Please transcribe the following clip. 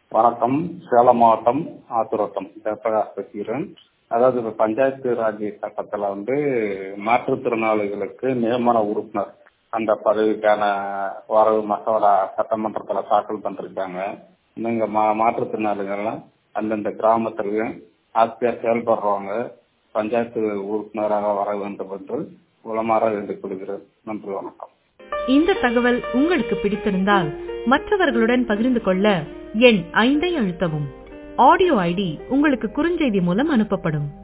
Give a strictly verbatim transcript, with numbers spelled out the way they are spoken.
வணக்கம். சேலம் மாவட்டம் ஆத்துரோட்டம் ஜெயபிரகாஷ் பேசுகிறேன். அதாவது இப்ப பஞ்சாயத்து ராஜ் சட்டத்துல வந்து மாற்றுத்திறனாளிகளுக்கு நியமன உறுப்பினர் அந்த பதவிக்கான வரவு மசோதா சட்டமன்றத்துல தாக்கல் பண்ணிருக்காங்க. நீங்க மா மாற்றுத்திறனாளிகள்லாம் அந்தந்த கிராமத்திற்கு ஆட்சியா செயல்படுறவங்க பஞ்சாயத்து உறுப்பினராக வர வேண்டும் என்று உளமாற வேண்டிக் கொள்கிறேன். நன்றி, வணக்கம். இந்த தகவல் உங்களுக்கு பிடித்திருந்தால் மற்றவர்களுடன் பகிர்ந்து கொள்ள எண் ஐந்தை அழுத்தவும். ஆடியோ ஐடி உங்களுக்கு குறுஞ்செய்தி மூலம் அனுப்பப்படும்.